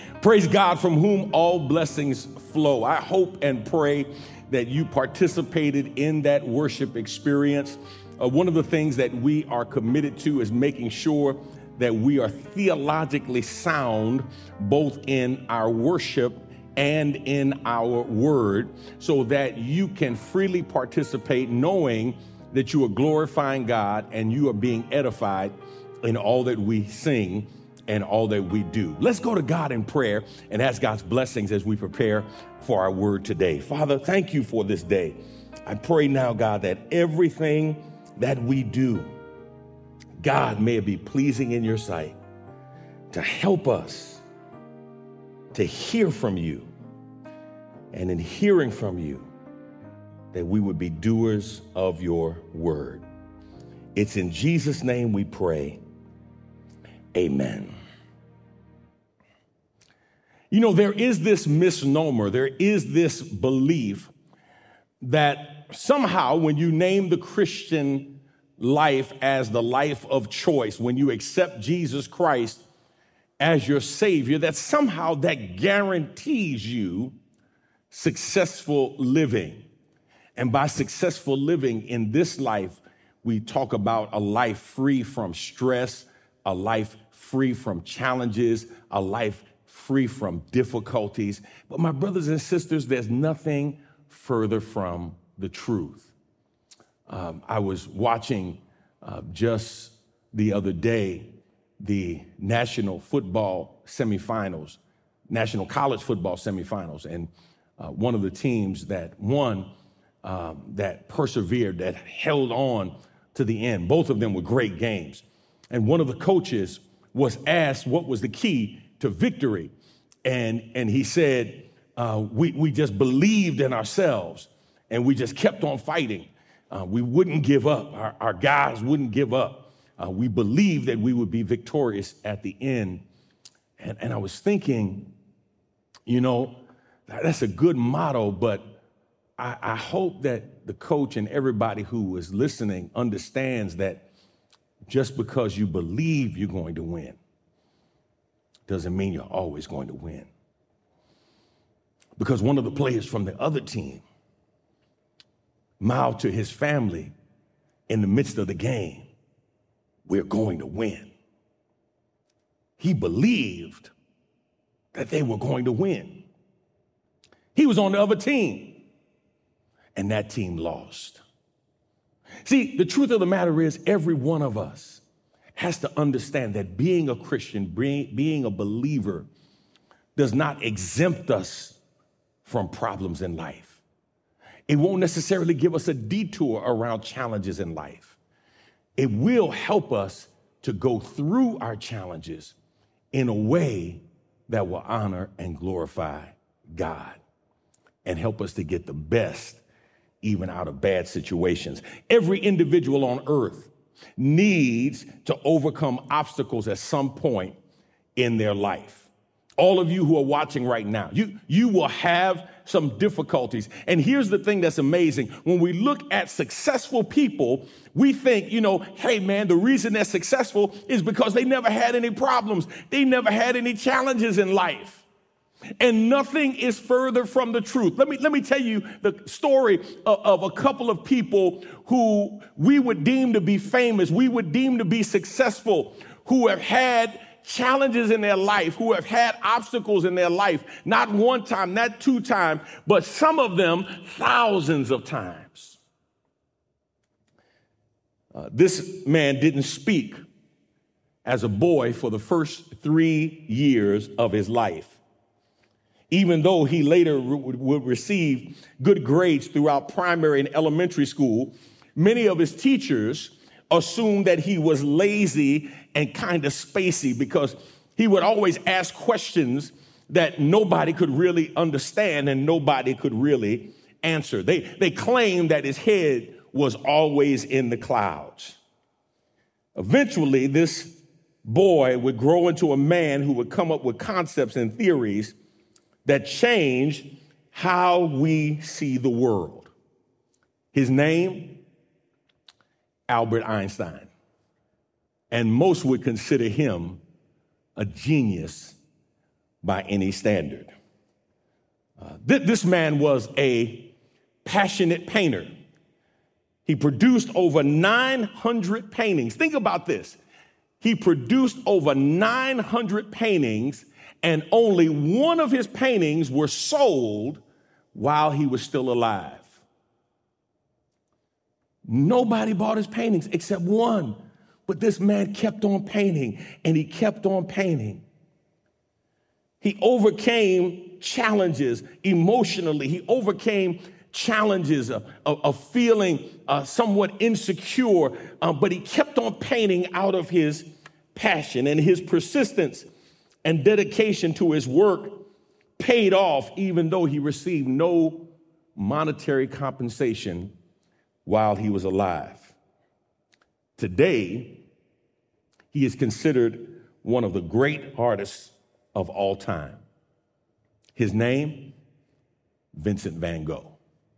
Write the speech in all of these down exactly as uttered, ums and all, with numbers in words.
Praise God, from whom all blessings flow. I hope and pray that you participated in that worship experience. Uh, one of the things that we are committed to is making sure that we are theologically sound, both in our worship and in our word, so that you can freely participate knowing that you are glorifying God and you are being edified in all that we sing and all that we do. Let's go to God in prayer and ask God's blessings as we prepare for our word today. Father, thank you for this day. I pray now, God, that everything that we do, God, may it be pleasing in your sight to help us to hear from you, and in hearing from you, that we would be doers of your word. It's in Jesus' name we pray. Amen. You know, there is this misnomer, there is this belief that somehow when you name the Christian life as the life of choice, when you accept Jesus Christ as your Savior, that somehow that guarantees you successful living. And by successful living in this life, we talk about a life free from stress, a life free from challenges, a life free from difficulties. But my brothers and sisters, there's nothing further from the truth. Um, I was watching uh, just the other day the National Football semifinals, National College Football semifinals, and uh, one of the teams that won, um, that persevered, that held on to the end. Both of them were great games. And one of the coaches was asked what was the key to victory. And, and he said, uh, we, we just believed in ourselves and we just kept on fighting. Uh, we wouldn't give up. Our, our guys wouldn't give up. Uh, we believed that we would be victorious at the end. And, and I was thinking, you know, that's a good motto, but I, I hope that the coach and everybody who is listening understands that just because you believe you're going to win doesn't mean you're always going to win. Because one of the players from the other team mouthed to his family in the midst of the game, "We're going to win." He believed that they were going to win. He was on the other team, and that team lost. See, the truth of the matter is every one of us has to understand that being a Christian, being, being a believer, does not exempt us from problems in life. It won't necessarily give us a detour around challenges in life. It will help us to go through our challenges in a way that will honor and glorify God and help us to get the best even out of bad situations. Every individual on earth needs to overcome obstacles at some point in their life. All of you who are watching right now, you, you will have some difficulties. And here's the thing that's amazing. When we look at successful people, we think, you know, hey, man, the reason they're successful is because they never had any problems. They never had any challenges in life. And nothing is further from the truth. Let me, let me tell you the story of, of a couple of people who we would deem to be famous, we would deem to be successful, who have had challenges in their life, who have had obstacles in their life, not one time, not two times, but some of them thousands of times. Uh, this man didn't speak as a boy for the first three years of his life. Even though he later would receive good grades throughout primary and elementary school, many of his teachers assumed that he was lazy and kind of spacey because he would always ask questions that nobody could really understand and nobody could really answer. They, they claimed that his head was always in the clouds. Eventually, this boy would grow into a man who would come up with concepts and theories that changed how we see the world. His name, Albert Einstein. And most would consider him a genius by any standard. Uh, th- this man was a passionate painter. He produced over nine hundred paintings. Think about this. He produced over nine hundred paintings, and only one of his paintings were sold while he was still alive. Nobody bought his paintings except one. But this man kept on painting, and he kept on painting. He overcame challenges emotionally. He overcame challenges of, of, of feeling uh, somewhat insecure, uh, but he kept on painting out of his passion, and his persistence and dedication to his work paid off, even though he received no monetary compensation while he was alive. Today, he is considered one of the great artists of all time. His name, Vincent van Gogh.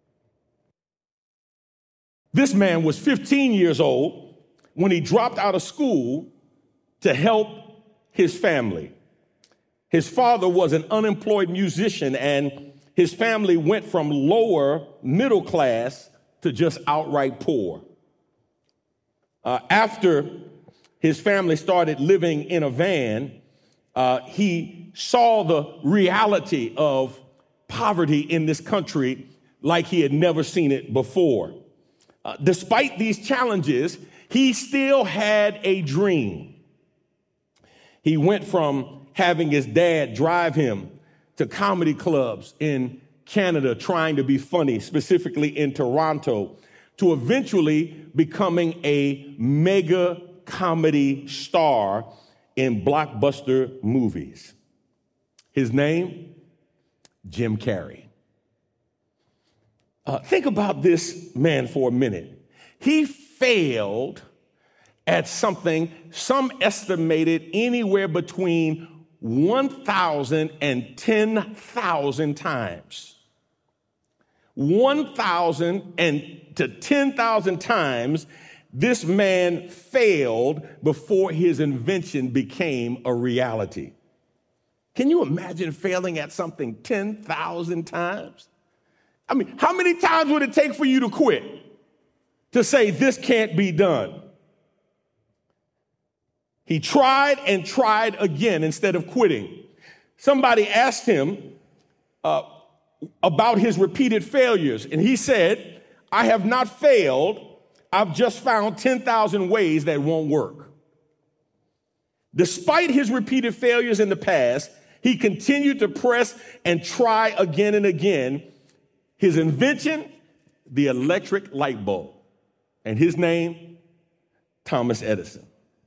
This man was fifteen years old when he dropped out of school to help his family. His father was an unemployed musician, and his family went from lower middle class to just outright poor. Uh, after his family started living in a van, uh, he saw the reality of poverty in this country like he had never seen it before. Uh, despite these challenges, he still had a dream. He went from having his dad drive him to comedy clubs in Canada trying to be funny, specifically in Toronto, to eventually becoming a mega comedy star in blockbuster movies. His name, Jim Carrey. Uh, think about this man for a minute. He failed at something some estimated anywhere between one thousand and ten thousand times. one thousand and to ten thousand times this man failed before his invention became a reality. Can you imagine failing at something ten thousand times? I mean, how many times would it take for you to quit? To say this can't be done? He tried and tried again instead of quitting. Somebody asked him uh, about his repeated failures, and he said, I have not failed. I've just found ten thousand ways that won't work. Despite his repeated failures in the past, he continued to press and try again and again. His invention, the electric light bulb, and his name, Thomas Edison.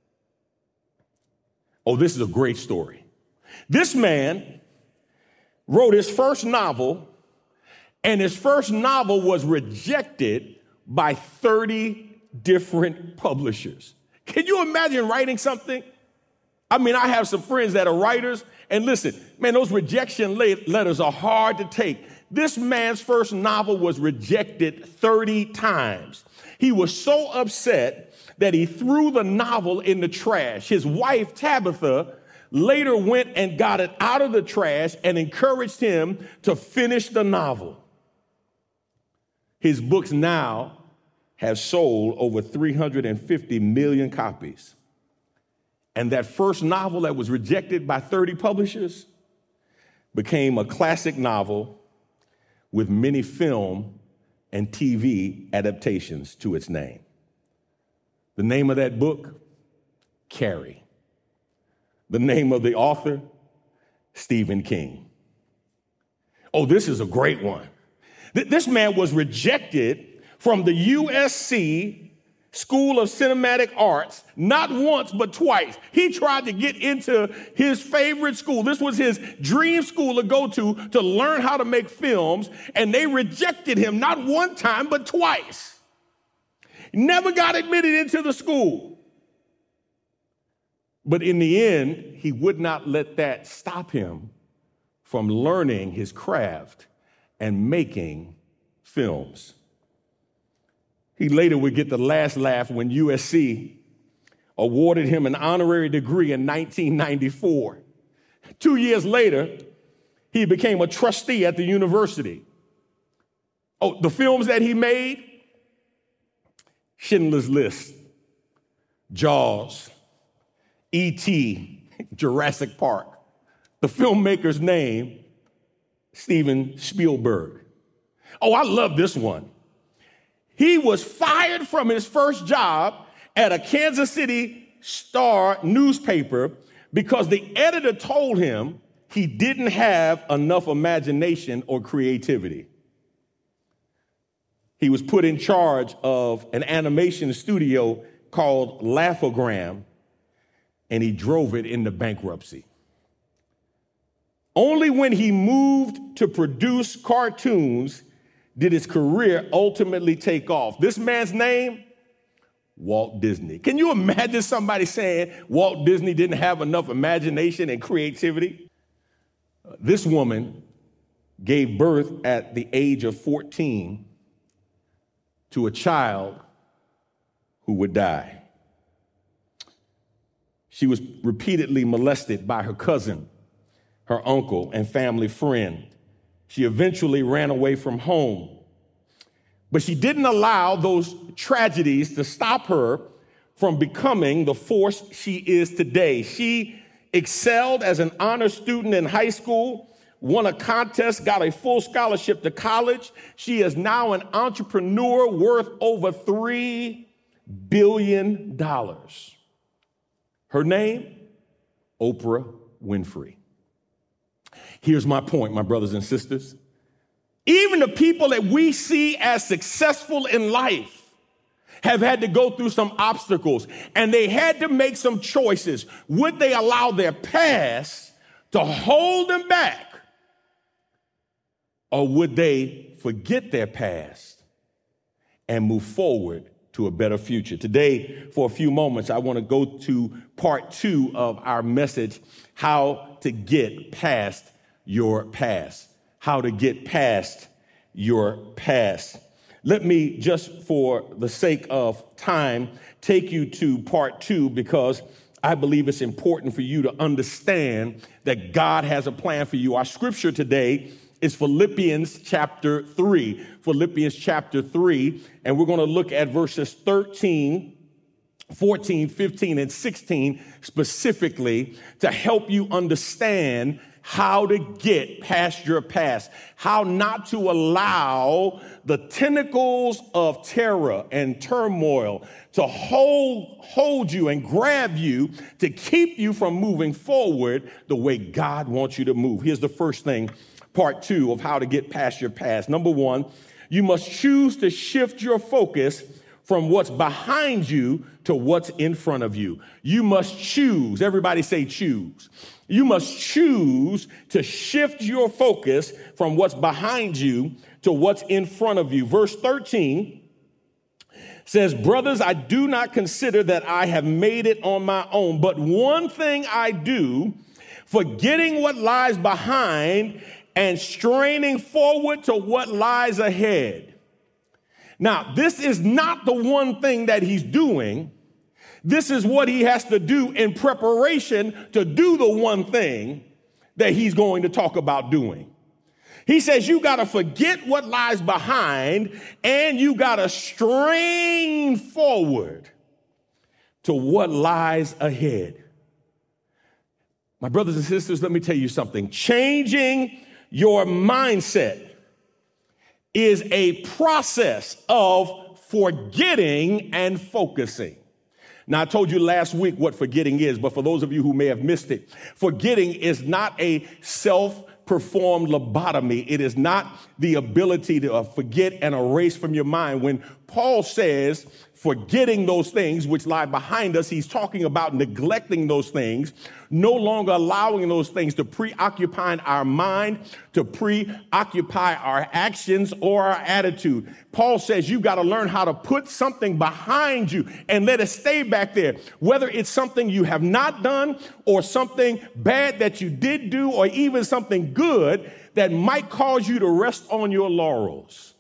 Oh, this is a great story. This man wrote his first novel, and his first novel was rejected by thirty different publishers. Can you imagine writing something? I mean, I have some friends that are writers, and listen, man, those rejection letters are hard to take. This man's first novel was rejected thirty times. He was so upset that he threw the novel in the trash. His wife, Tabitha, later went and got it out of the trash and encouraged him to finish the novel. His books now have sold over three hundred fifty million copies. And that first novel that was rejected by thirty publishers became a classic novel with many film and T V adaptations to its name. The name of that book, Carrie. The name of the author, Stephen King. Oh, this is a great one. Th- this man was rejected from the U S C School of Cinematic Arts, not once, but twice. He tried to get into his favorite school. This was his dream school to go to to learn how to make films, and they rejected him not one time, but twice. Never got admitted into the school. But in the end, he would not let that stop him from learning his craft and making films. He later would get the last laugh when U S C awarded him an honorary degree in nineteen ninety-four. Two years later, he became a trustee at the university. Oh, the films that he made, Schindler's List, Jaws, E T, Jurassic Park. The filmmaker's name, Steven Spielberg. Oh, I love this one. He was fired from his first job at a Kansas City Star newspaper because the editor told him he didn't have enough imagination or creativity. He was put in charge of an animation studio called Laugh-O-Gram, and he drove it into bankruptcy. Only when he moved to produce cartoons did his career ultimately take off. This man's name, Walt Disney. Can you imagine somebody saying Walt Disney didn't have enough imagination and creativity? Uh, this woman gave birth at the age of fourteen to a child who would die. She was repeatedly molested by her cousin, her uncle, and family friend. She eventually ran away from home. But she didn't allow those tragedies to stop her from becoming the force she is today. She excelled as an honor student in high school, won a contest, got a full scholarship to college. She is now an entrepreneur worth over three billion dollars. Her name, Oprah Winfrey. Here's my point, my brothers and sisters. Even the people that we see as successful in life have had to go through some obstacles, and they had to make some choices. Would they allow their past to hold them back, or would they forget their past and move forward to a better future? Today, for a few moments, I want to go to part two of our message, how to get past your past. How to get past your past. Let me, just for the sake of time, take you to part two, because I believe it's important for you to understand that God has a plan for you. Our scripture today is Philippians chapter three. Philippians chapter three, and we're going to look at verses thirteen, fourteen, fifteen, and sixteen specifically to help you understand how to get past your past, how not to allow the tentacles of terror and turmoil to hold, hold you and grab you to keep you from moving forward the way God wants you to move. Here's the first thing, part two of how to get past your past. Number one, you must choose to shift your focus from what's behind you to what's in front of you. You must choose. Everybody say choose. You must choose to shift your focus from what's behind you to what's in front of you. Verse thirteen says, brothers, I do not consider that I have made it on my own, but one thing I do, forgetting what lies behind and straining forward to what lies ahead. Now, this is not the one thing that he's doing. This is what he has to do in preparation to do the one thing that he's going to talk about doing. He says you got to forget what lies behind and you got to strain forward to what lies ahead. My brothers and sisters, let me tell you something. Changing your mindset is a process of forgetting and focusing. Now, I told you last week what forgetting is, but for those of you who may have missed it, forgetting is not a self-performed lobotomy. It is not the ability to forget and erase from your mind. When Paul says forgetting those things which lie behind us, he's talking about neglecting those things, no longer allowing those things to preoccupy our mind, to preoccupy our actions or our attitude. Paul says you've got to learn how to put something behind you and let it stay back there, whether it's something you have not done or something bad that you did do or even something good that might cause you to rest on your laurels.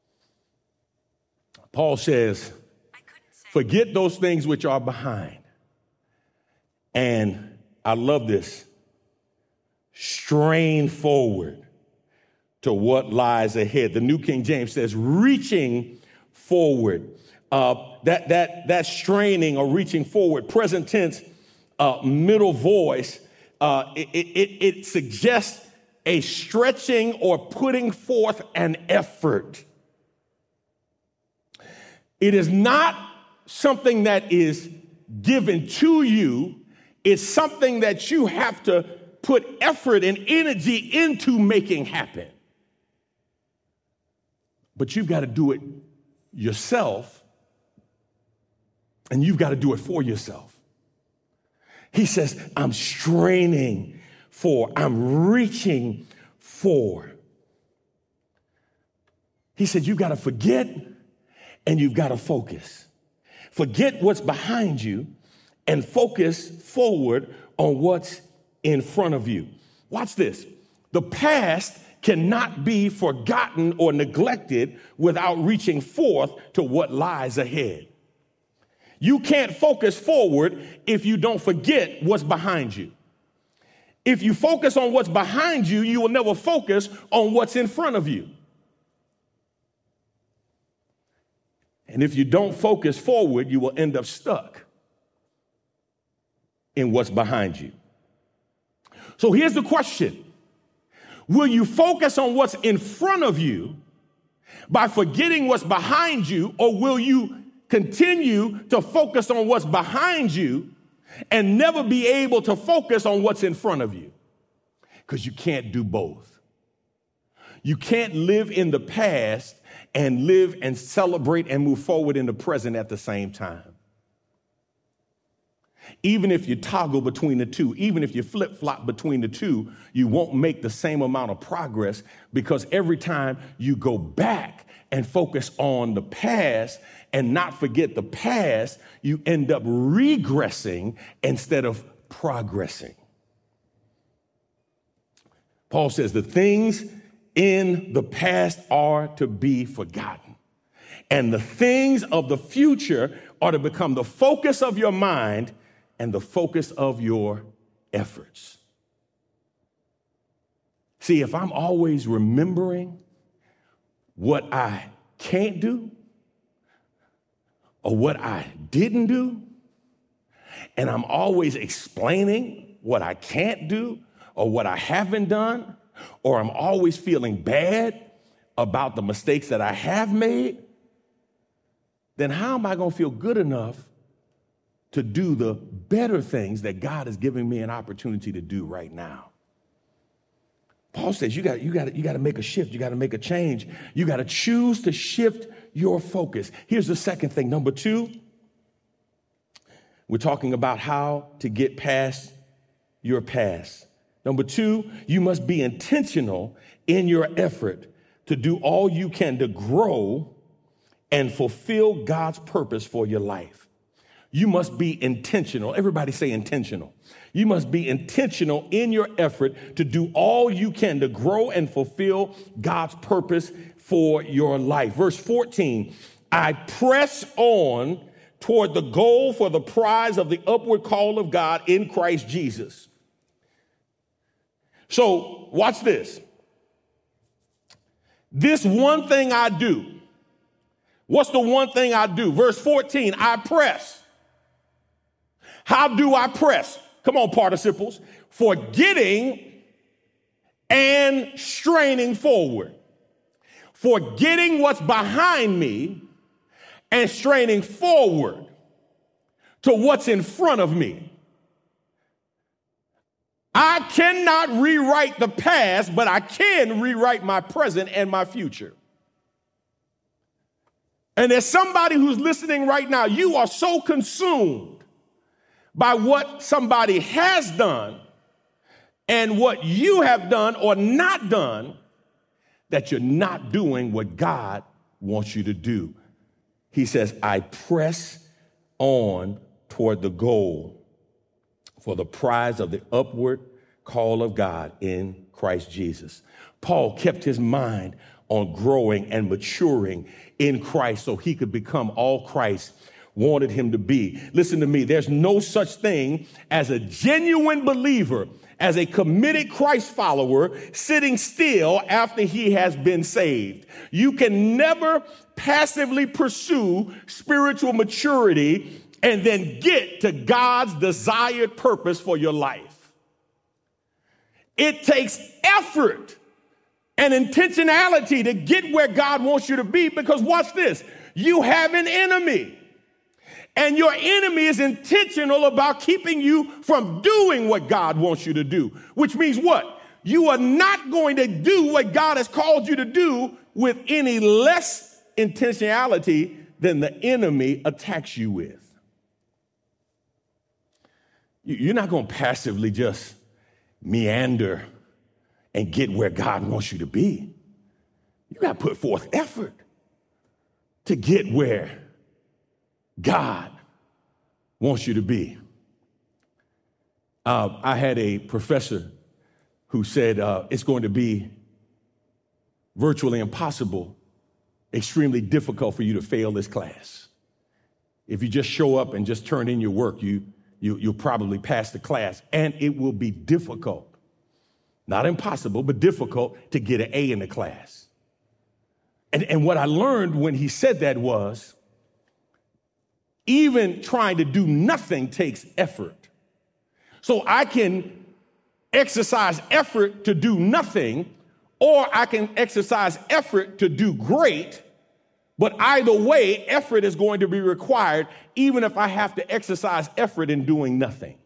Paul says, forget those things which are behind. And I love this. strain forward to what lies ahead. The New King James says, reaching forward. Uh, that, that, that straining or reaching forward, present tense, uh, middle voice, uh, it, it, it suggests a stretching or putting forth an effort. It is not something that is given to you. It's something that you have to put effort and energy into making happen. But you've got to do it yourself, and you've got to do it for yourself. He says, I'm straining for, I'm reaching for. He said, you've got to forget and you've got to focus. Forget what's behind you and focus forward on what's in front of you. Watch this. The past cannot be forgotten or neglected without reaching forth to what lies ahead. You can't focus forward if you don't forget what's behind you. If you focus on what's behind you, you will never focus on what's in front of you. And if you don't focus forward, you will end up stuck in what's behind you. So here's the question. Will you focus on what's in front of you by forgetting what's behind you, or will you continue to focus on what's behind you and never be able to focus on what's in front of you? Because you can't do both. You can't live in the past and live and celebrate and move forward in the present at the same time. Even if you toggle between the two, even if you flip-flop between the two, you won't make the same amount of progress, because every time you go back and focus on the past and not forget the past, you end up regressing instead of progressing. Paul says the things in the past are to be forgotten, and the things of the future are to become the focus of your mind and the focus of your efforts. See, if I'm always remembering what I can't do or what I didn't do, and I'm always explaining what I can't do or what I haven't done, or I'm always feeling bad about the mistakes that I have made, then how am I going to feel good enough to do the better things that God is giving me an opportunity to do right now? Paul says you got you got you got to make a shift. You got to make a change. You got to choose to shift your focus. Here's the second thing. Number two, we're talking about how to get past your past. Number two, you must be intentional in your effort to do all you can to grow and fulfill God's purpose for your life. You must be intentional. Everybody say intentional. You must be intentional in your effort to do all you can to grow and fulfill God's purpose for your life. Verse fourteen, I press on toward the goal for the prize of the upward call of God in Christ Jesus. So watch this. This one thing I do. What's the one thing I do? Verse fourteen, I press. How do I press? Come on, participles. Forgetting and straining forward. Forgetting what's behind me and straining forward to what's in front of me. I cannot rewrite the past, but I can rewrite my present and my future. And there's somebody who's listening right now. You are so consumed by what somebody has done and what you have done or not done that you're not doing what God wants you to do. He says, I press on toward the goal for the prize of the upward call of God in Christ Jesus. Paul kept his mind on growing and maturing in Christ so he could become all Christ wanted him to be. Listen to me. There's no such thing as a genuine believer as a committed Christ follower sitting still after he has been saved. You can never passively pursue spiritual maturity and then get to God's desired purpose for your life. It takes effort and intentionality to get where God wants you to be, because watch this, you have an enemy. And your enemy is intentional about keeping you from doing what God wants you to do, which means what? You are not going to do what God has called you to do with any less intentionality than the enemy attacks you with. You're not going to passively just meander and get where God wants you to be. You got to put forth effort to get where God wants you to be. Uh, I had a professor who said uh, it's going to be virtually impossible, extremely difficult for you to fail this class. If you just show up and just turn in your work, you, you, you'll probably pass the class, and it will be difficult, not impossible, but difficult to get an A in the class. And, and what I learned when he said that was, even trying to do nothing takes effort. So I can exercise effort to do nothing, or I can exercise effort to do great. But either way, effort is going to be required, even if I have to exercise effort in doing nothing.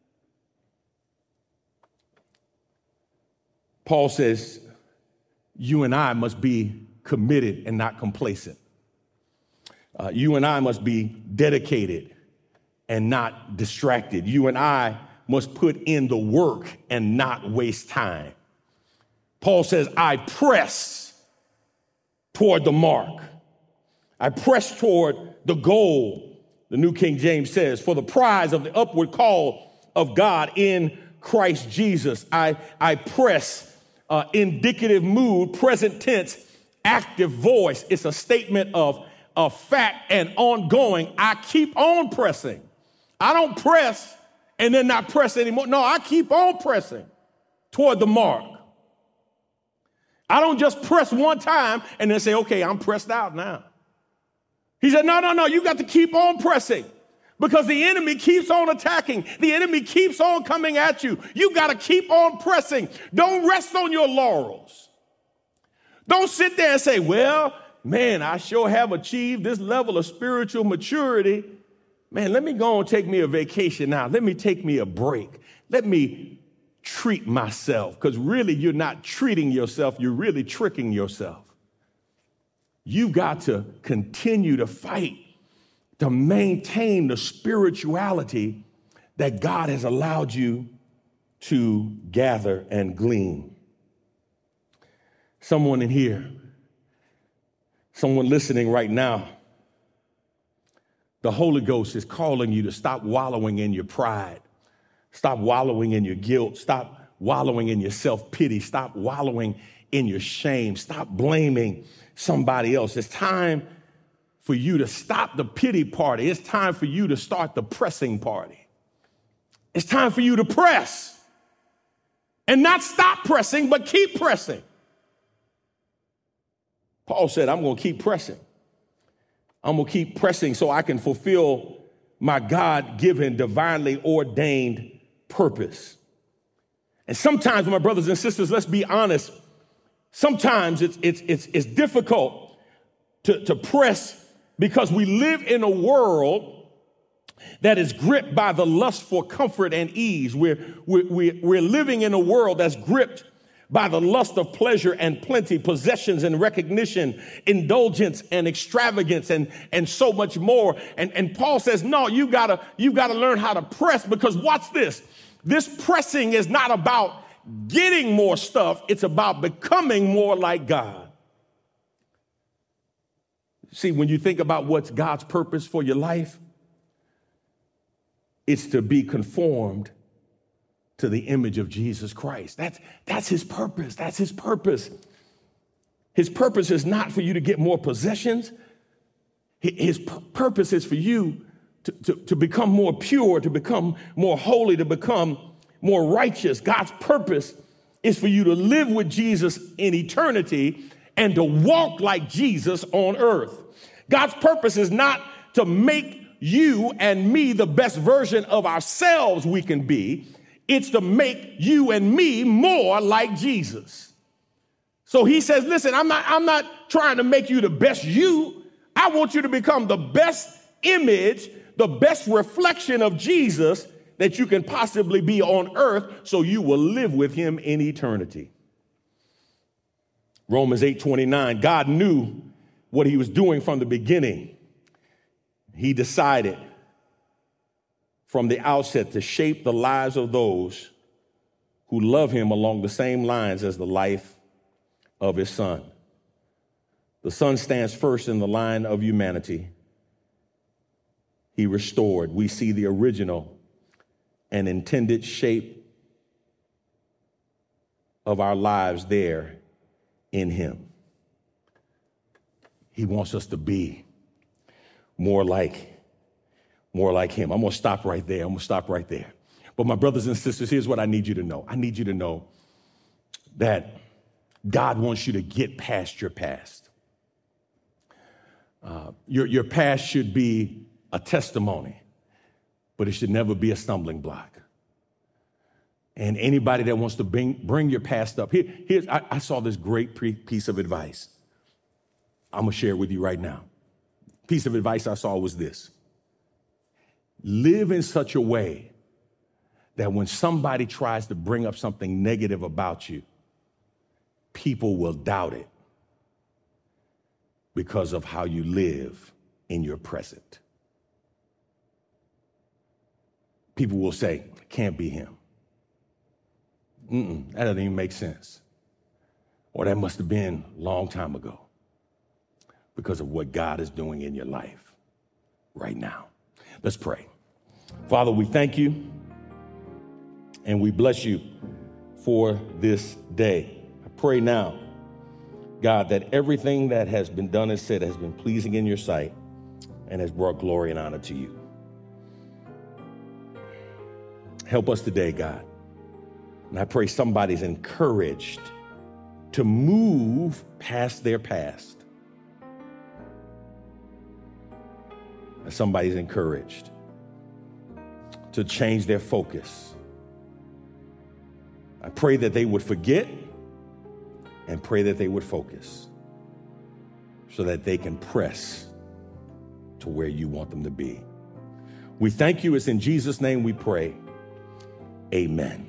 Paul says, you and I must be committed and not complacent. Uh, you and I must be dedicated and not distracted. You and I must put in the work and not waste time. Paul says, I press toward the mark. I press toward the goal. The New King James says, for the prize of the upward call of God in Christ Jesus. I, I press, uh, indicative mood, present tense, active voice. It's a statement of a fact and ongoing. I keep on pressing. I don't press and then not press anymore. No, I keep on pressing toward the mark. I don't just press one time and then say, okay, I'm pressed out now. He said, no, no, no, you got to keep on pressing, because the enemy keeps on attacking. The enemy keeps on coming at you. You got to keep on pressing. Don't rest on your laurels. Don't sit there and say, well, man, I sure have achieved this level of spiritual maturity. Man, let me go and take me a vacation now. Let me take me a break. Let me treat myself, because really you're not treating yourself. You're really tricking yourself. You've got to continue to fight to maintain the spirituality that God has allowed you to gather and glean. Someone in here, someone listening right now, the Holy Ghost is calling you to stop wallowing in your pride. Stop wallowing in your guilt. Stop wallowing in your self-pity. Stop wallowing in your shame. Stop blaming somebody else. It's time for you to stop the pity party. It's time for you to start the pressing party. It's time for you to press and not stop pressing, but keep pressing. Paul said, I'm going to keep pressing. I'm going to keep pressing so I can fulfill my God-given, divinely ordained purpose. And sometimes, my brothers and sisters, let's be honest, sometimes it's, it's, it's, it's difficult to, to press because we live in a world that is gripped by the lust for comfort and ease. We're, we're, we're living in a world that's gripped by the lust of pleasure and plenty, possessions and recognition, indulgence and extravagance, and, and so much more. And, and Paul says, no, you gotta, you gotta learn how to press, because watch this. This pressing is not about getting more stuff. It's about becoming more like God. See, when you think about what's God's purpose for your life, it's to be conformed to the image of Jesus Christ. That's, that's his purpose. That's his purpose. His purpose is not for you to get more possessions. His purpose is for you to, to, to become more pure, to become more holy, to become more righteous. God's purpose is for you to live with Jesus in eternity and to walk like Jesus on earth. God's purpose is not to make you and me the best version of ourselves we can be. It's to make you and me more like Jesus. So he says, listen, I'm not, I'm not trying to make you the best you. I want you to become the best image, the best reflection of Jesus that you can possibly be on earth, so you will live with him in eternity. Romans eight twenty-nine, God knew what he was doing from the beginning. He decided from the outset to shape the lives of those who love him along the same lines as the life of his son. The son stands first in the line of humanity. He restored. We see the original and intended shape of our lives there in him. He wants us to be more like, more like him. I'm going to stop right there. I'm going to stop right there. But my brothers and sisters, here's what I need you to know. I need you to know that God wants you to get past your past. Uh, your, your past should be a testimony, but it should never be a stumbling block. And anybody that wants to bring, bring your past up, here, here's, I, I saw this great pre- piece of advice. I'm going to share it with you right now. Piece of advice I saw was this: live in such a way that when somebody tries to bring up something negative about you, people will doubt it because of how you live in your present. People will say, can't be him. Mm-mm, that doesn't even make sense. Or that must have been a long time ago, because of what God is doing in your life right now. Let's pray. Father, we thank you and we bless you for this day. I pray now, God, that everything that has been done and said has been pleasing in your sight and has brought glory and honor to you. Help us today, God. And I pray somebody's encouraged to move past their past. And somebody's encouraged to change their focus. I pray that they would forget and pray that they would focus so that they can press to where you want them to be. We thank you. It's in Jesus' name we pray. Amen.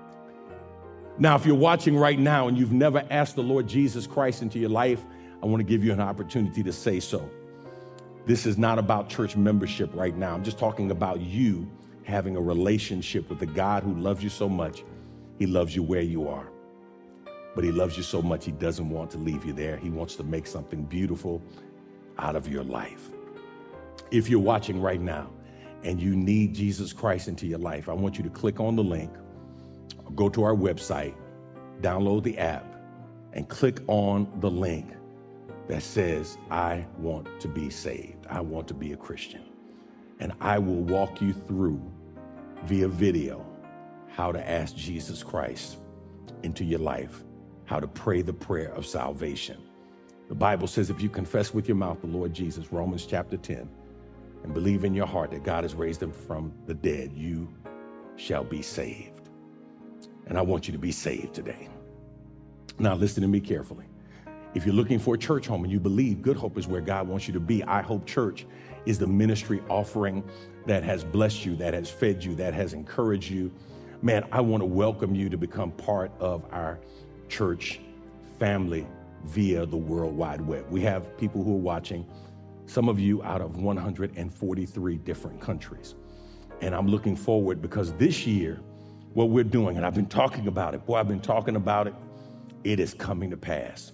Now, if you're watching right now and you've never asked the Lord Jesus Christ into your life, I want to give you an opportunity to say so. This is not about church membership right now. I'm just talking about you having a relationship with the God who loves you so much. He loves you where you are, but he loves you so much he doesn't want to leave you there. He wants to make something beautiful out of your life. If you're watching right now and you need Jesus Christ into your life, I want you to click on the link, go to our website, download the app, and click on the link that says, I want to be saved. I want to be a Christian. And I will walk you through via video how to ask Jesus Christ into your life, how to pray the prayer of salvation. The Bible says if you confess with your mouth the Lord Jesus, Romans chapter ten, and believe in your heart that God has raised him from the dead, you shall be saved. And I want you to be saved today. Now listen to me carefully. If you're looking for a church home and you believe Good Hope is where God wants you to be, I Hope Church is the ministry offering that has blessed you, that has fed you, that has encouraged you. Man, I want to welcome you to become part of our church family via the World Wide Web. We have people who are watching, some of you out of one hundred forty-three different countries. And I'm looking forward because this year, what we're doing, and I've been talking about it, boy, I've been talking about it, it is coming to pass.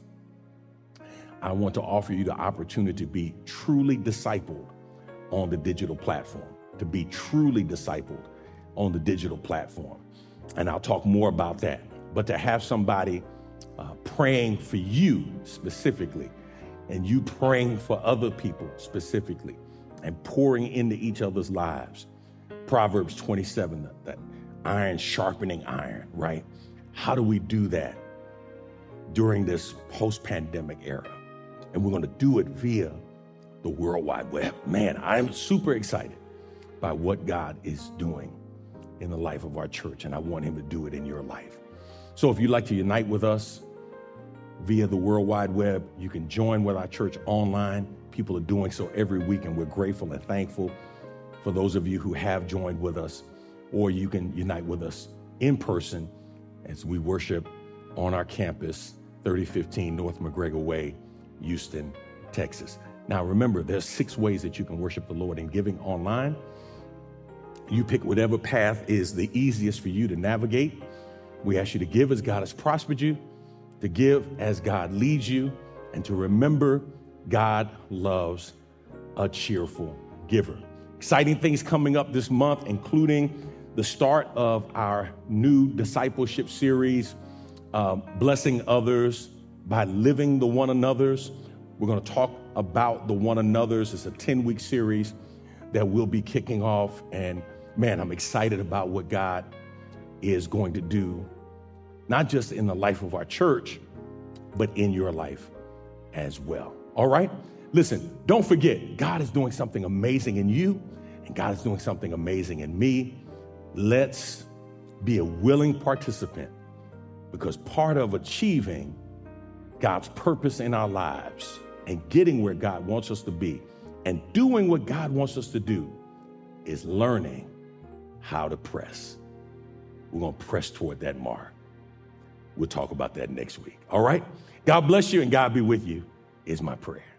I want to offer you the opportunity to be truly discipled on the digital platform, to be truly discipled on the digital platform. And I'll talk more about that. But to have somebody uh, praying for you specifically, and you praying for other people specifically, and pouring into each other's lives. Proverbs twenty-seven, that iron sharpening iron, right? How do we do that during this post-pandemic era? And we're going to do it via the World Wide Web. Man, I'm super excited by what God is doing in the life of our church, and I want him to do it in your life. So if you'd like to unite with us via the World Wide Web, you can join with our church online. People are doing so every week, and we're grateful and thankful for those of you who have joined with us, or you can unite with us in person as we worship on our campus, thirty fifteen North McGregor Way, Houston, Texas. Now, remember, there's six ways that you can worship the Lord in giving online. You pick whatever path is the easiest for you to navigate. We ask you to give as God has prospered you, to give as God leads you, and to remember God loves a cheerful giver. Exciting things coming up this month, including the start of our new discipleship series, uh, Blessing Others by Living the One Another's. We're going to talk about the one another's. It's a ten-week series that we'll be kicking off. And man, I'm excited about what God is going to do, not just in the life of our church, but in your life as well. All right? Listen, don't forget, God is doing something amazing in you, and God is doing something amazing in me. Let's be a willing participant, because part of achieving God's purpose in our lives and getting where God wants us to be and doing what God wants us to do is learning how to press. We're going to press toward that mark. We'll talk about that next week. All right? God bless you and God be with you is my prayer.